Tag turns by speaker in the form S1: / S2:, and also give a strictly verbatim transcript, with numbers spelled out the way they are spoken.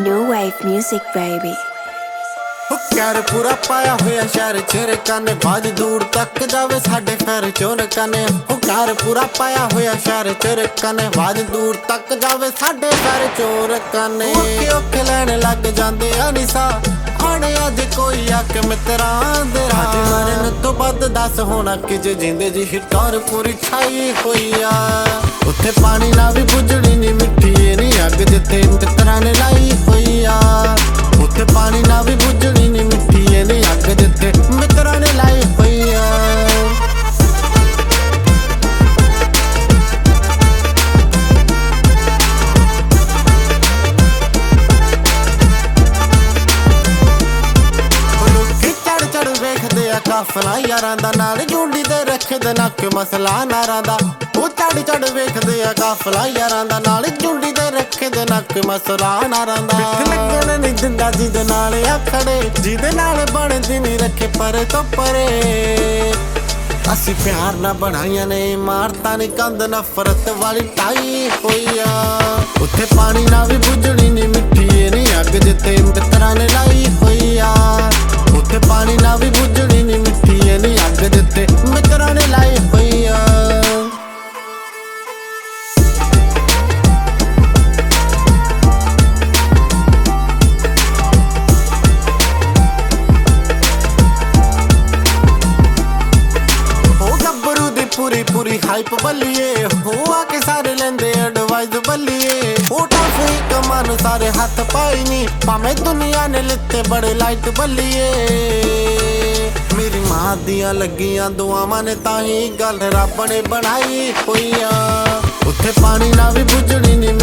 S1: New wave music, baby.
S2: कैर पूरा पाया होया शहर चेरे काने बाज दूर तक जावे साडे पैर चोर काने हो कैर पूरा पाया होया शहर चेरे काने बाज दूर तक जावे साडे पैर चोर काने ओके ओके लैन लग जांदे अनिसा आने अज कोई आके मित्रां दे राज मरन तो बाद दस होना कि जे जिंदे जी हिटार पूरी छाई होई आ उत्थे पानी ना भी बुझड़ी नी मिट्टी नी अग जिथे मित्रां ने लाई होई आ उत्थे पानी ना भी बुझड़ी नी मिट्टी नी अग जिथे मित्रां ने लाई होई आ काफला यारां दा नाल जुंडी दे रखदे नक मसला नारां दा ओ चढ़ चढ़ वेखदे आ काफला यारां दा नाल जुंडी दे रखदे नक मसला नारां दा लगन नहीं दिंदा जिदे नाल आ खड़े जिदे नाल बनदी नहीं रखे पर तो परे असी प्यार ना बनाइया ने मारता नहीं कंध नफरत वाली टाई होई आ उत्थे पानी ना भी बुझड़ी नहीं मिट्टी नहीं अग जिथे मित्रां ने लाई होई आ उत्थे पानी ना भी बुझड़ी नहीं मिट्टी नहीं अग जिथे मित्रां ने लाई होई आ पूरी पूरी हाइप बल्लिए हो आके सारे लेंदे एडवाइस बल्लिए ओ टाफी कमान सारे हाथ पाई नी भावे दुनिया ने लिते बड़े लाइट बल्लिए मेरी मां दियां लगियां दुआवां ने ताही गल रब ने बनाई होई आ उत्थे पानी ना भी बुझड़ी नी